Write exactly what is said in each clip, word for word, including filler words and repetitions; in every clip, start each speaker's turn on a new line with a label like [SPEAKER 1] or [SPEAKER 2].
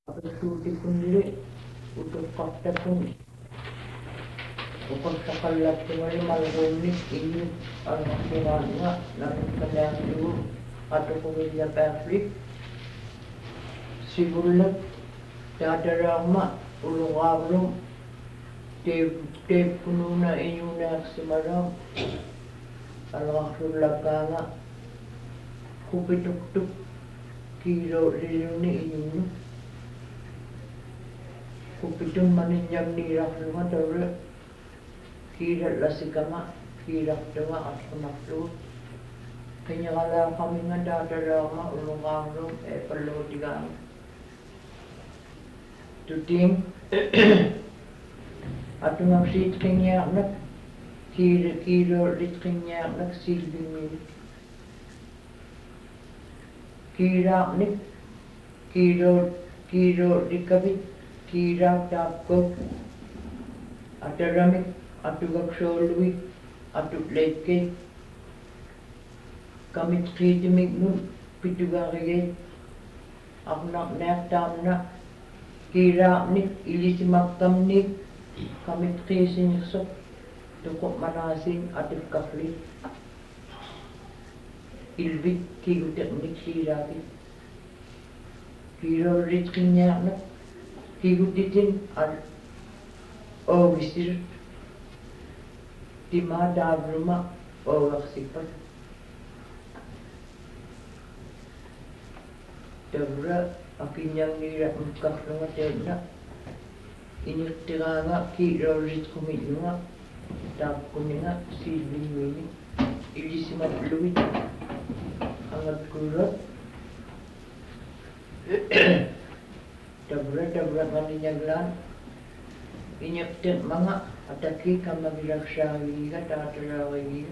[SPEAKER 1] Suti kunli untuk kota pun ukon sakalat tinggal malgoni ini al-Qur'annya namun kadang dulu atau pemilih Afrik sigulat dada rama ulung-ulung te te pununa inyuna semarang al-Qur'an kupituk-tuk kilo liluni inyunu kupitun maninyam nirah lunga tawra kira lasikama kira tunga at kunaklu kanya kala kami nga dadarama ulungang e perlu tigang tuting at nga sitkinya nak kira kira litkinya nak silbing kira nik kira kira dikabit kira tapko ataramik atugak solwi atut leke kamit kritimik nun pitugariye aknak nek tamna kira nik ilisimak tamnik kamit krisin sok tukok manasin atul kafli ilbit kigutek nik kira ki kira ritkinya nak kiguditin al o visir di mana rumah o waksipan dabra akinyang nira mukak lunga tena ini tiranga ki rorit kuminunga tak kuninga si bingwini ilisimat luwit angat kurat dabra dabra maninyaglan inyakten mga ataki kamagilaksyawi ka tatarawi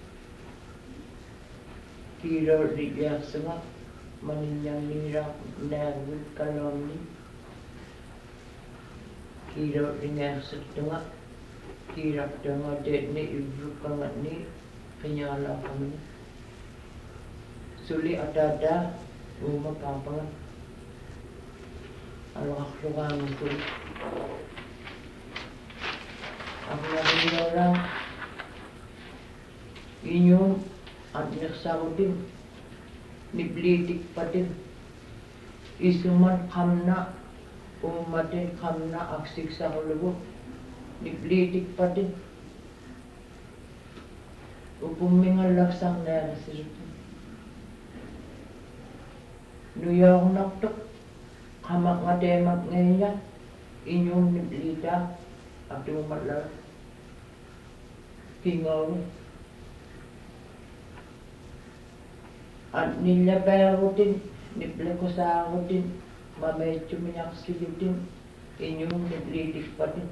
[SPEAKER 1] kiro diyak sama maninyang nira nervil kalomni kiro diyak setengah kirak tengah detni ibu kangat ni kenyala kami suli ada-ada rumah kapangan al-Qur'an itu ang naging orang inyong at nagsaro din niblitik pa din isuman kamna umatin kamna aksik sa hulubo niblitik pa din upumingal laksang narasirito nuyong naktok hamak nga demak ngayon inyong niblita at umatlar kingaw at nilabero din nibleko sa ako din mamedyo minyaksiyo din inyong niblitik pa din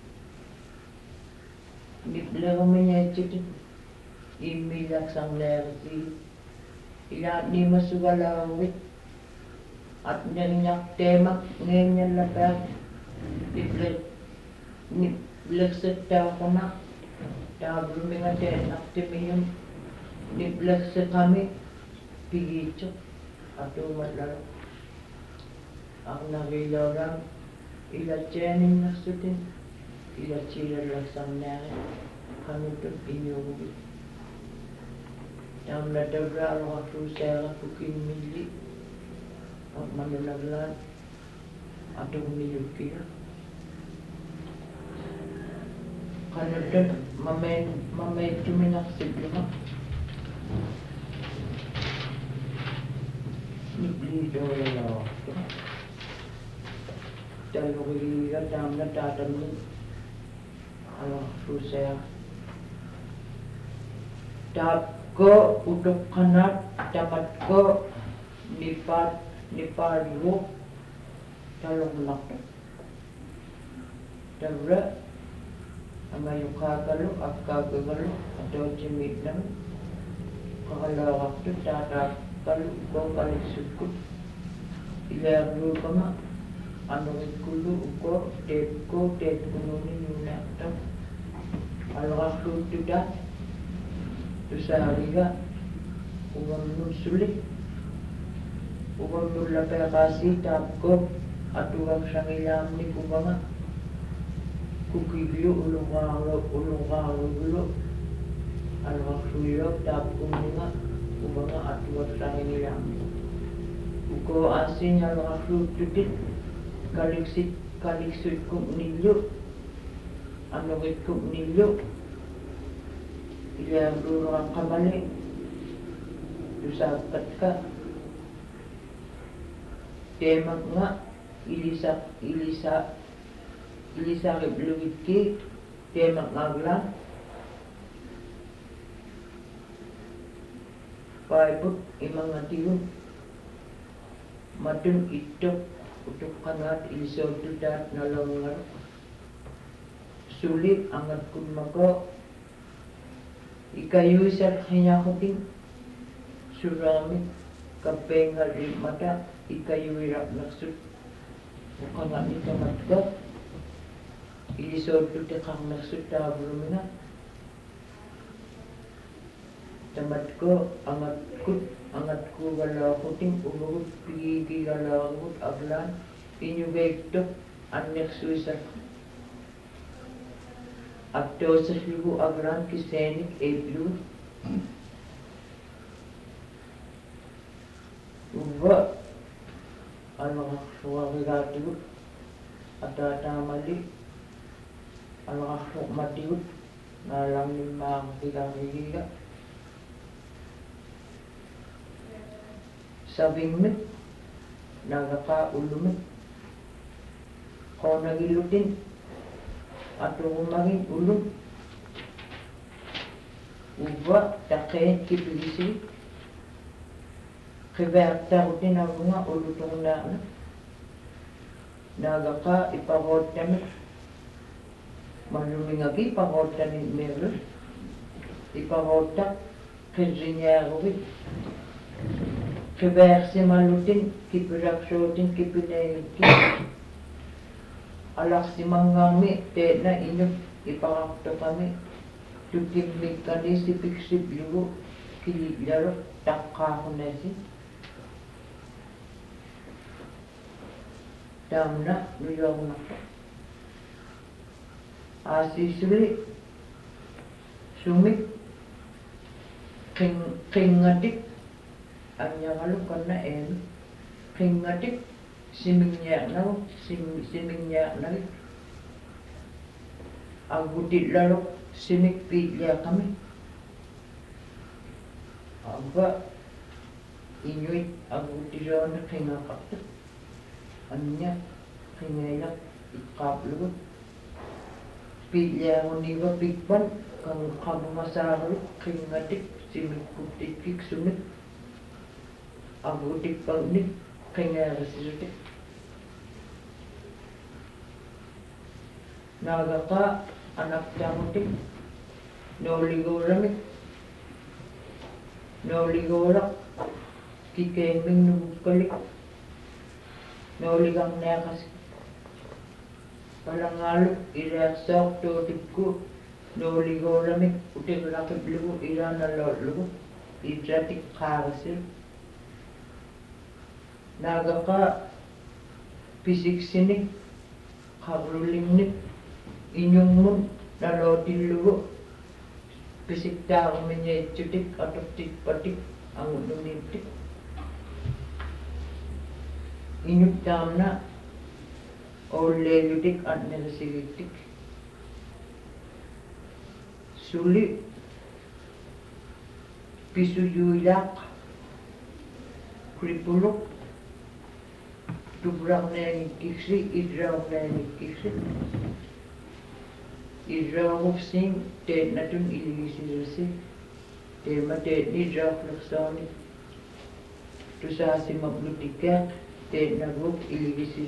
[SPEAKER 1] nibleko minyedyo din imilak sang nersi ilat ni masugalawit at nyanyak temak ngayon yan labar niblek niblekset daw ko na dabro mga tenak timiyong niblekset kami pigito at umatlar ang nagilaw lang ilatyanin na sutin ilatsila lang sang nari kami ito inyubi tam na dabra ang akrusera pukin mili at manunaglan at umilukira kanada mamay mamay tuminaksib lang niblido lang dahil kaya dam na tatamnin ano susaya tap ko utok kanat tamat ko nipat nipadwo talong lakto dabra ama yung kakalo at kagagalo at o jimit lang kakalawak to tatakalo ko kalisukot ilaro ka ma ano ikulo ko tep ko tep kununin yung nakto alakaklo to dat to sa aliga uwang nun sulit uwang nun lapay kasi tap ko atugang sangilam ni kubanga kukibyo ulungalo ulungalo gulo alwaksuyo tapung nga kubanga atugang sangilam uko asin alwaksu tutit kaliksit kaliksut kum nilyo anogit kum nilyo ila durang kamali dusapat ka temak nga ilisa ilisa ilisa kibluwit ki temak ngaglan paiput imang ngatiyon matun itok utuk kanat ilisod tudat nalongar sulit angat kun mako ikayu sa hinyakuting suramit kapengal rin mata ikayu irap naksut ukangat ni kamatga ilisod tudat kang naksut tabrumina tamat ko angat kut angat ko gala kuting umugot pigi gala ngut aglan inyugay ito anek suisak Akto sa libu agran kisenik eblu uba ano suwa gatu atata mali ano su matiut nalang lima tigang giga sabing mit nagaka ulumit ko nagilutin atau maging ulung uba takay kipilisi kiberta rutin ang mga ulutong na nagaka ipagod kami maluming agi ipagod kami meron ipagod tak kizinyarowit kibersi malutin kipiraksotin kipinayin alak si mangami te na inyo ipakakto kami tukimik kani si piksip lugo kiliglaro takka ko na si dam na nuyaw na ko asisuli sumik king kingatik anya kalukon na en kingatik simingnya na sim simingnya na agutit lalo simik pilya kami aga inyuit agutiro na kinakapta anya kinayak ikaplo pilya uniba pikpan kang kamasaro kingatik simik putik kik sumik agutit pangnik kaya resiste nagaka anak jamutik noligorami noligorak kikeming nubukalik noligang nakas palangaluk irasak totikku noligorami utik lakit lugu irana lugu idratik karasir nagaka pisik sinik karuling nik inyong mun nalotin lugo pisik tao menye cutik atau tik patik ang ununintik inyong tamna ole ludik at nerasigitik suli pisuyulak kripulok Tubrang na yung kiksi, idraw na yung kiksi. Idraw of sing, ted na tun iligisi. Ted mated ni draw flaksoni. Tu sa si mablutika, ted na guk iligisi.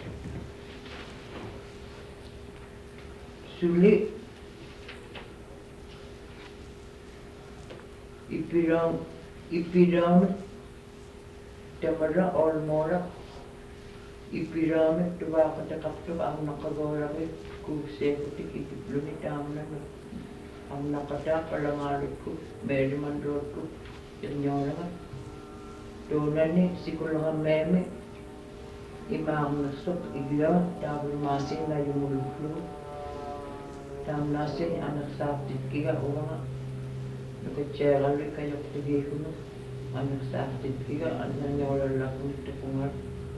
[SPEAKER 1] Suli, ipirang, ipirang, tamara or mora. Ipiramit tuwa ka takapto ang nakagaramit ko sekutik itiplumit ang naman ang nakata kalangalit ko meron man road ko yan yung naman doon na ni sikulangan meme imaarnersuk igla taavulmaasin najumulullu taamnaasin anersaartitkiga uanga nukatseeralli kajortigiikunu anersaartitkiga annaniolallaqunittuqungal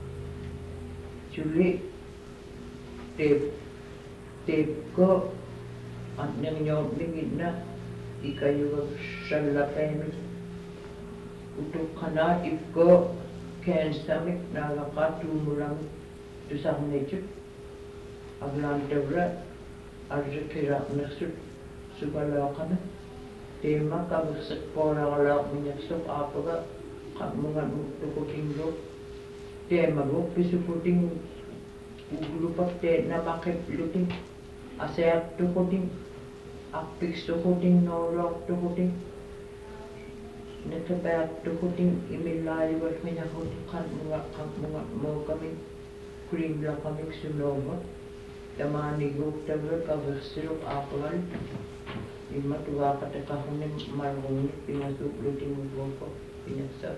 [SPEAKER 1] sulli teep teepko annernioorminginna ikayugassallaqeemi utuqqanaat ikko cancermik naagaqa tuumulamik tusarnitut aglaantavra arsikiraqnersut sukalaaqana teema kaversiqpoolaqalaaqmiñersuq aapaga qammunganuttukutingluq teemaguq pisukuting uglupak teenamaqipluting aseartukuting arpiksukuting nooluartukuting nakapaartukuting imillaayugalmiñaruting qammunga qammunga mookamik kulimlaqamik sunooma tamaaniguuktavra kaversiluq aapagal imma tuvaaqataqarrunim malruunik pingasuuplutinguguuko piñassaq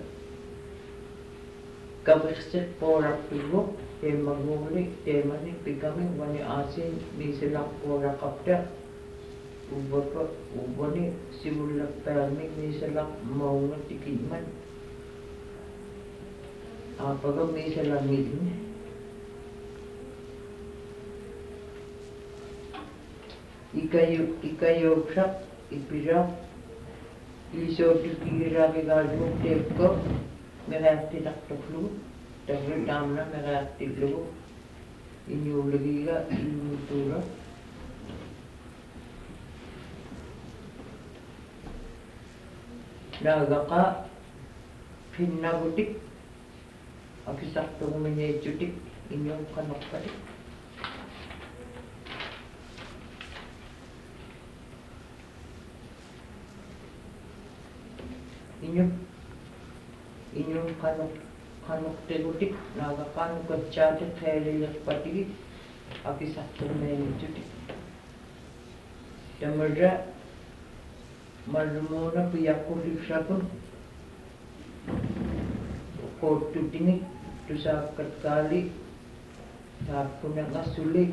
[SPEAKER 1] kaversiqpoolaqpiguq teemaguuli teemani pikami wani aasin miisilaqpoolaqapta uwapa uwani sivullappaarmik miisalaq maunga tikimman aapaga miisalangilni ikayu ikayuksaq ipiraq ilisootukigiraagigaalluk teekko mereartilaqtorlugu tavri taamna mereartillugu iñuuligiga ilmutuura naagaqa qinnagutik akisartugumiñiitsutik iñuum qanoqqatik iñum iñum qanoq qanuqtigutik naagaqaanukatsaati qeelillerpatigi akisartugumiñiitsutik tamarra malumuuna piyaqqulliksakun qoottutingik tusaakatkaali taappunaqassuli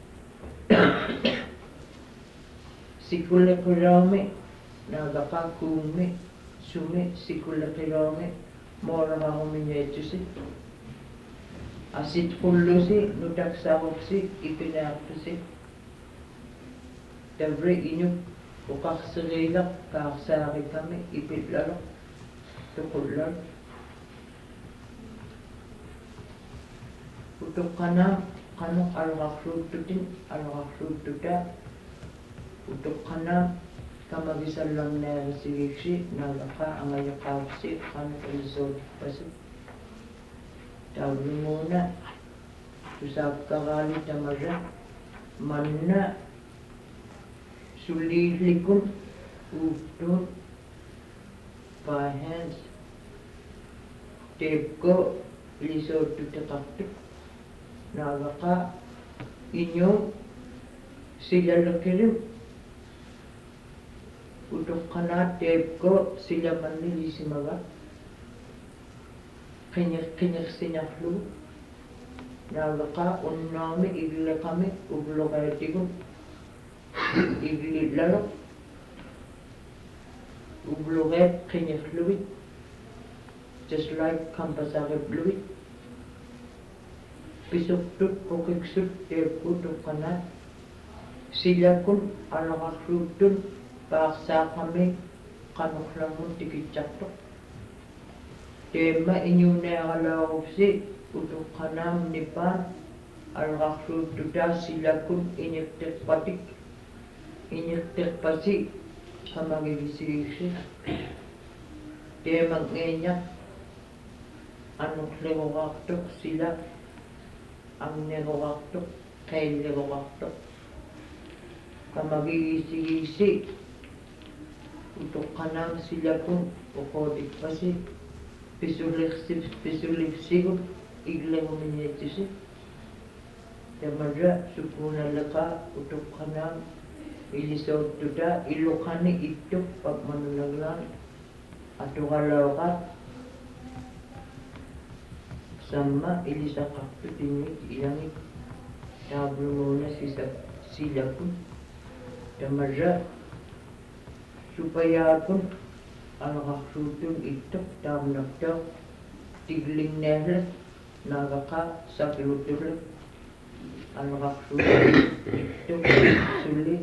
[SPEAKER 1] sikulleqiraami naagaqaakkuummi sumi sikulleqiraami mooraqarumiñiitsusi asitqullusi nutaksaruksi ipinaartusi tavri iñuk uqarseriilaq kaarsaarikami ipillaloq tuqullal utuqqanaam qanuq alqarluuttutin alqarluuttutaa utuqqanaam kamagisallarniarisigiiksi naagaqa angayoqaarsi qanuq ilisuutippasuk taulumuuna tusaakkaraali tamarra manna sulliillikun uuttuun by hands teepko ilisuuttutiqartuk naagaqa iñuum silalleqilim utuqqanaat teepko silamanni lisimaga qiñiq qiñiqsinarlugu naagaqa unnaami igleqami ugluqaatigun iglillaloq ugluqeet qiñiqlugit just like kampasaripluit pisuqtut puqiksut teepku tuqqanaat silakun alaqarluuttun paarsaaqami qanuqlangun tikitsartoq teemma iñuuneeralaaruksi utuqqanaam nipaan alaqarluuttutaa silakun iñiqteqpatik iñiqteqpasi qamagivisigiiksi teemangeeñaq anuqlegoqaartoq sila annegoqaartoq qeillegoqaartoq qamagivisigiiksi utuqqanaam silakun uqootikpasi pisuliqsip pisuliqsigut iglegumiñiitsusi tamarra sukuunalleqa utuqqanaam ilisuuttuta illuqani ittuk papmanunaglaan atuqalauqat samma ilisaqartut inuit ilangit taavlumuuna sisa silakun tamarra supayaakun alaqarsuutun ittoq taamnartoq tiglinnaallak naagaqa sapiutullak alaqarsuutun ittoq sulli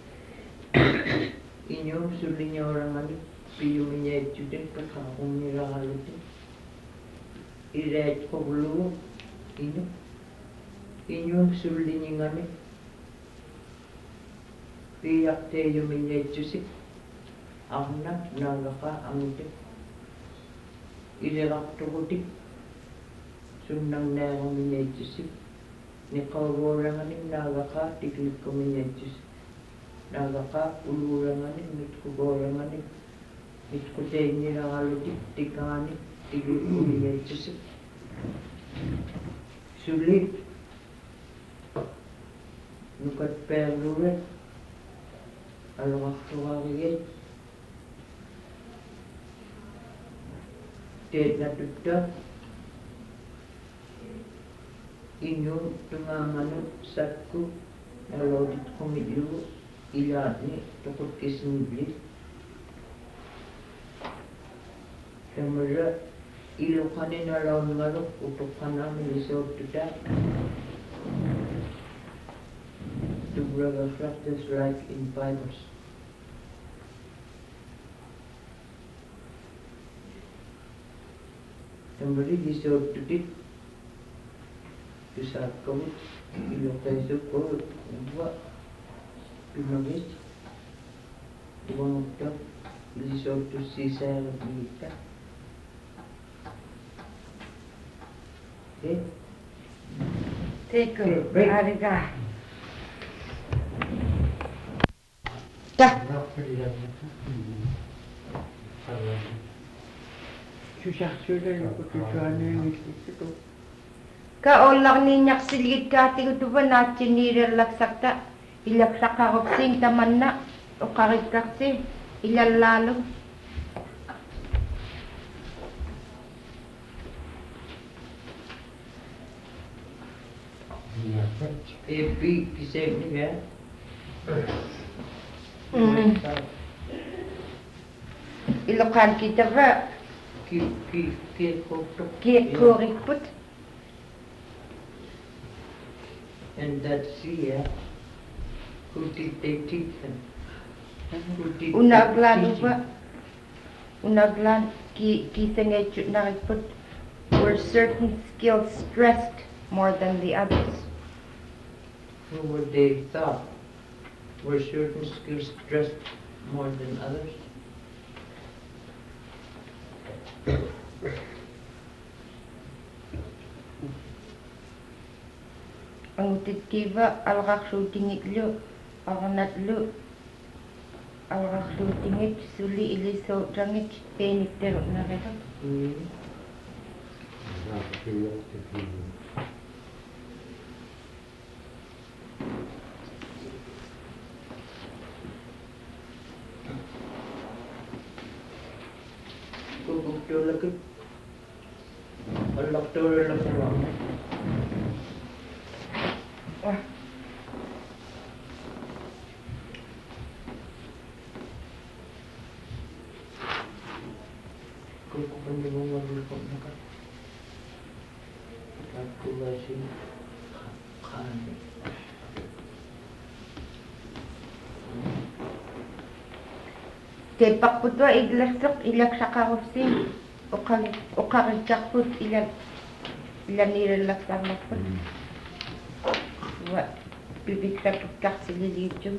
[SPEAKER 1] inyum sulliñoorangani piyumiñaitsuten kaqaqummiraqaluten iraatqorlugu inu inyum sulliñingami piyarteeyumiñaitsusik arna naagaqa angute ilirarturutik sunnarnaarumiñaitsusik niqavuuranganim naagaqa tiklikkumiñaitsusik naagaqa uluuranganim mitqugoranganim mitquteinnilaralutik tikaani tiklikkumiñaitsusik sulli nukatpeerluurat aloqartuqarigit teetnatutta inyu tungaanganu sakku nalooditqumillugu ilaatni toqutkisnilli tamarra iluqaninalaungaluq utuqqanaami lisuuttuta to reflect this life in fibers. Tambari lisuuttutit tusaakkamut iluqaisukku uva pinagit uvanutta lisuuttussiisaarupiitta okay.
[SPEAKER 2] Take a break. Ariga. Ta. Ka ollar ninyak silgit kaatigutuva naatsinniirerlaksakta ilaksaqaruksiin tamanna uqarikkarsi ilallaalum.
[SPEAKER 1] Epi kisemniga
[SPEAKER 2] Mm. Iloqaan kitava
[SPEAKER 1] ki ki ki koktok
[SPEAKER 2] kiekkuurikput
[SPEAKER 1] and that here who did they teach them who did
[SPEAKER 2] unaglaan
[SPEAKER 1] they
[SPEAKER 2] uva unaglaan ki kisangeitchutnarikput were certain skills stressed more than the others.
[SPEAKER 1] who were they thought were certain skills stressed more than others?
[SPEAKER 2] Angutitkiva alqarsuutingitlu arnatlu alqarsuutingit suli ilisuutrangit peenikterunarirat.
[SPEAKER 1] Mm. Kukuktuulakut allaqtuurullakuruarna
[SPEAKER 2] Wah,
[SPEAKER 1] kukupandimungalluqunnaqa takkuvasin qaani
[SPEAKER 2] tepaqputwa iglarsuq ilaksaqarussiin uqari uqarikkarput ila ilaniirerlaksarlarput wa pipiksaputkarsililiitsum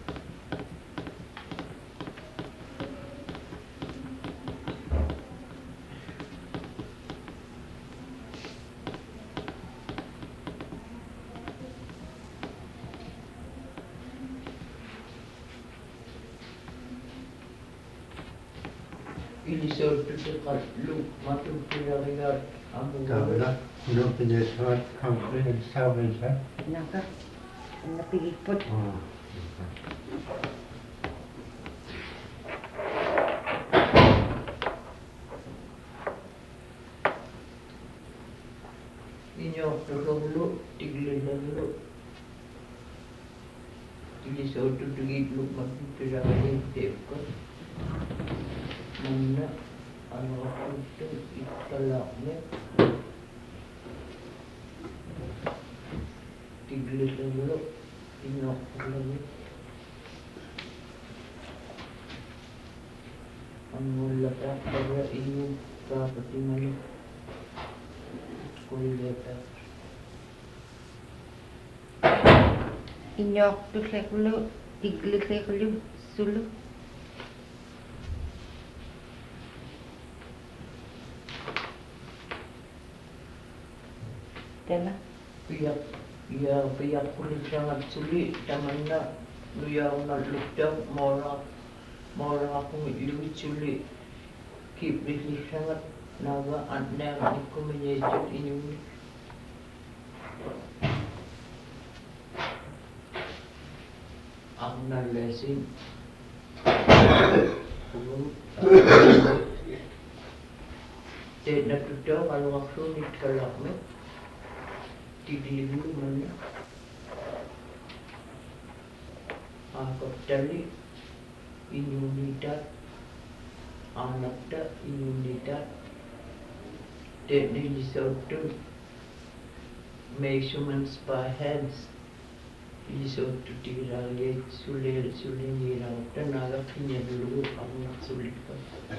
[SPEAKER 1] ilisuuttuteqallu matulpilarigaat
[SPEAKER 3] Tavla, no pinesvat company salvation.
[SPEAKER 2] naka napigikput
[SPEAKER 3] Oh.
[SPEAKER 1] tiglillu ilisootu tigillu makkipiragalin teekka manna anaquttu ikkalaaqne tiglillu innoqqullu angullata qara inu kaapatimani kullata
[SPEAKER 2] Inyortuserlu, tigliserlu, sulu. Tela.
[SPEAKER 1] piyak ya piyak kulit sangat sulit tamanna luyauna lukdam mora mora aku luit sulit kip dili sangat naga anna aku menyejut ini ang nalesin te natuto kalau aku nit kalakme tidilu mana aku tali inunidad anakta inunidad te dilisotu measurements by hands dilisotu tiralye sulel sulinira tanaga kinyadulu anak sulika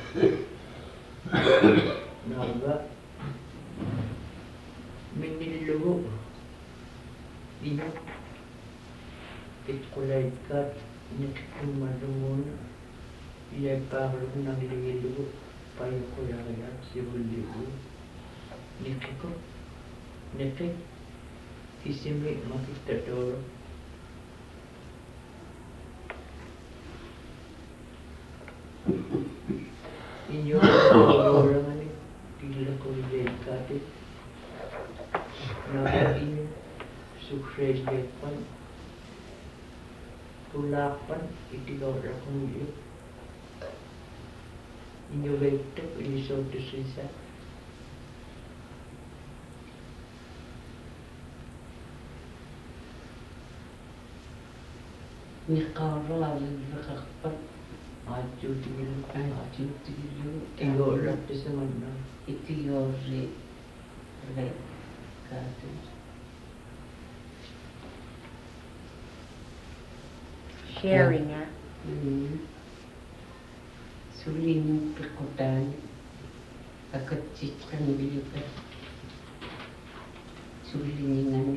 [SPEAKER 1] naga minillugu ino itqulaikat nikkummalugun iyaippaarlugu nangilugillugu payuqulariat sivulligu nikku nikki isimi makittatoro inyo orangani tilakuliikati naga inyo sukreelleeppan tulaappan itigaurakungilu inyo veittak ilisootusisa
[SPEAKER 4] niqaaralaaliqarpat
[SPEAKER 1] aajutigilu
[SPEAKER 4] aajutigilu
[SPEAKER 1] tigaurattasamanna
[SPEAKER 4] itigoorri rei kaatu
[SPEAKER 2] Sharing, ah.
[SPEAKER 4] sulinu piqutaan akatsitqan bilipa suliningani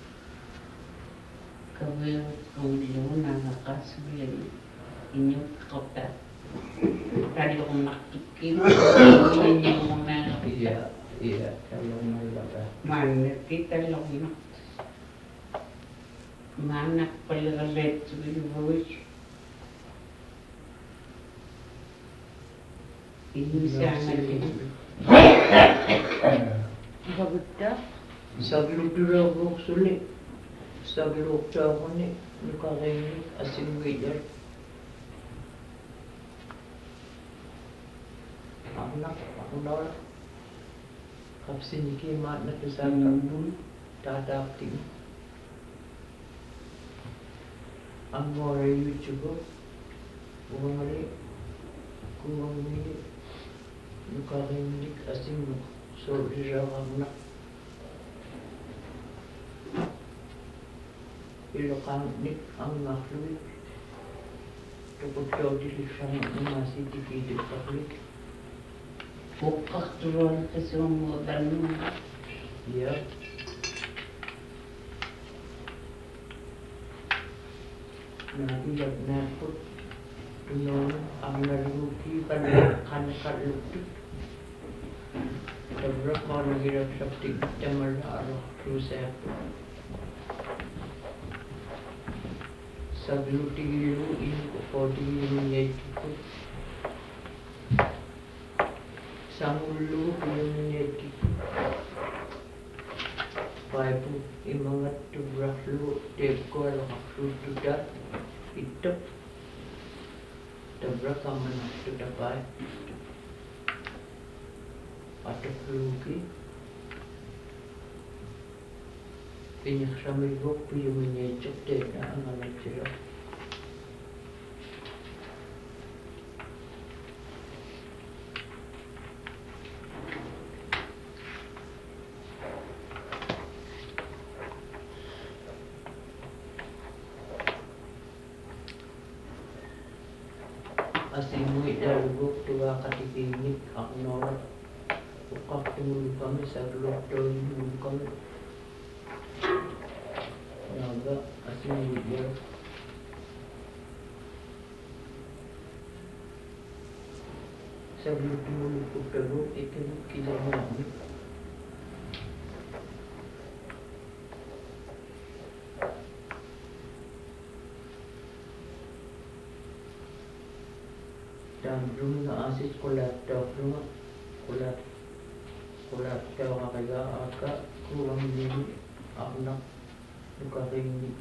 [SPEAKER 4] kaweerut qawillugunanaqaasullani inyuqqota talluqnaqtikkim inyugunaaq
[SPEAKER 1] iya iya kalau malaga
[SPEAKER 4] maannakki talluqnaq maanak palleqalleetsugiluvuit innusaangalligu
[SPEAKER 2] Bagutta.
[SPEAKER 1] sagluturaguq suli sagluqtaaquni nuqarinnik asinguijar anak akunal kapsiniki maatna tusakambul taataaqtim angorayuchugu uangari kuangmini nuqarinnik asingu soriraqarna iloqaannik angngaqluit tuquttoutilissangu masitikiitiqqarlik
[SPEAKER 4] uqqarturuanqisuunguutannu
[SPEAKER 1] iya nabiyak nakut tunon angnaluki kan kanqalluttu tabrak managirak saptik tamala arah rusak saglutigilu in kotigilu yaitu sangulu ilmu yaitu Paipu imangat tubrahlu teko lakaksu tudat itap tabrak kamana tudapai atak luki Pinaksamigok piyuminyechok tena ang anak sila. Asimui dalugok tuwa katikinik ako norak. Ukak tumulong kami sa loob tumulong kami. Naga asimui dalugok. Sa loob tumulong ko pero ikinuk kita namin. Dan belum na asis kulat daw belum kulat kulat daw kaya aga kurang ini anak luka ini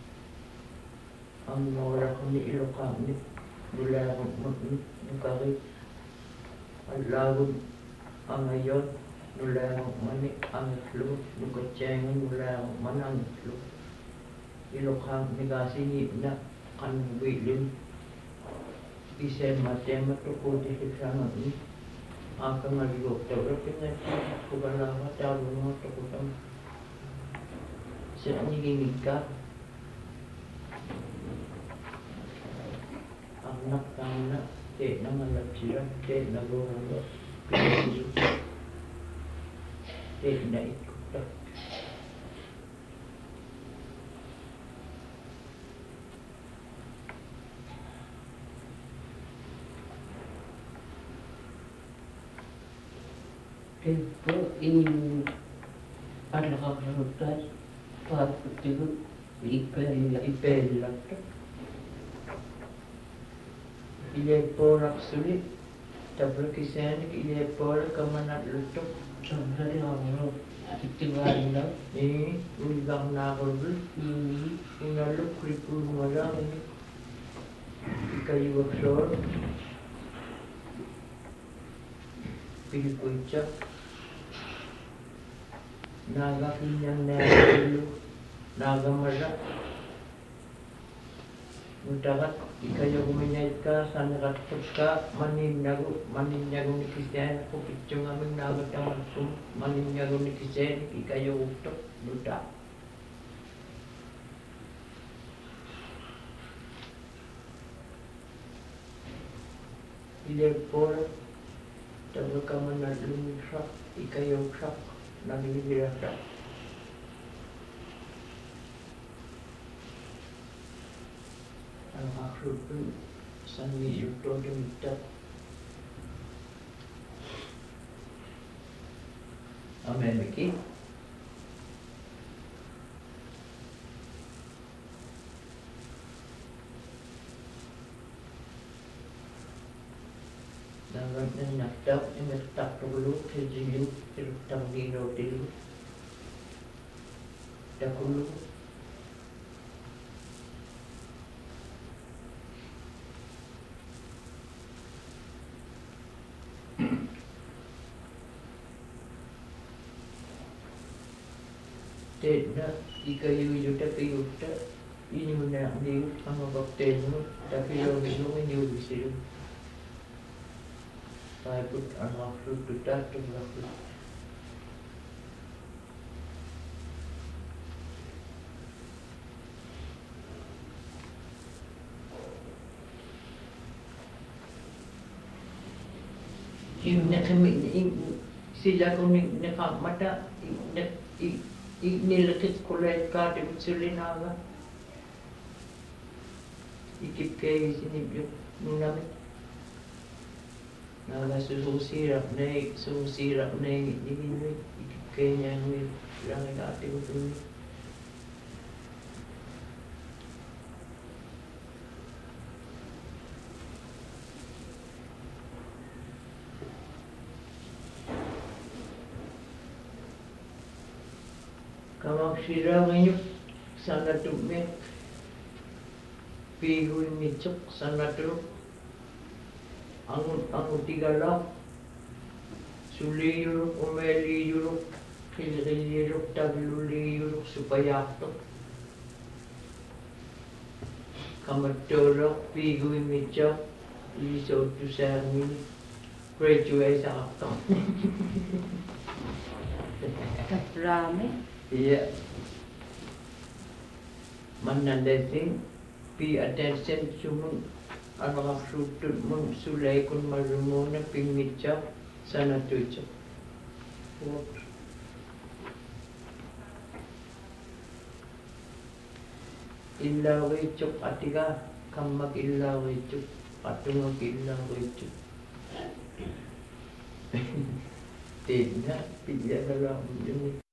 [SPEAKER 1] ang orang ni ilokam ni bula ni luka ini alagun ang ayon nula mani ang lu luka cengen nula manang lu ilokam ni kasi ni na kan bilin Isen matema to ko di sana ni akan ngaliok tahu tapi nanti ko balawa tahu mo to ko tam sa ni ginika anak kana te na malapsira te na go go te na ikut
[SPEAKER 4] Tempo ingin ada kabar waktu itu ipel
[SPEAKER 1] ipella ile porak sulit tabrak kisan ile por kamana lutuk
[SPEAKER 4] coba orang itu warna
[SPEAKER 1] ni ulang na korul
[SPEAKER 4] ini
[SPEAKER 1] inaluk kripul wala ni kayu wakshor pilikuicha naga kinyang na dulu naga mara mutakat ikayo kuminyait ka sanakat ka manin nyago manin nyago ni Kristiyan ko pityo nga aming naga taman sum manin nyago ni Kristiyan ikayo utok duta ile por tayo ka man na lumisak ikayo sak nagigirasa ang maklupin sa niyuto dumitat amen Mickey dapat nakdak yang tak dulu kejilu terutang di roti dahulu tidak ikayu juta kayuta ini mana dia sama bakterimu tapi yang minum ini bisa saya pun anak sudah datang lagi. Yung nakami sila kung nakamata nilakit ko lang ka di sulinaga ikip kayo sinibyo nung namin naga susirap na susirap na ikip kayo niya nung lang ikati ko tuloy Kamang sira ngayon sana tumek pigun mitsuk sana tu angut angut tiga lang suli yuruk umeli yuruk Kilriliruk tavluliyuruk supayaktok. Kamatolok piguimichok lisotu saamin graduate aktok.
[SPEAKER 2] Kaprame.
[SPEAKER 1] Iya. Manandasing pi attention sumun anak sutut mun sulai kun marumona pingmichok sana tuchok. Illawicuk atika kammak illawicuk patungak illawicuk. Tidak, tidak dalam ini.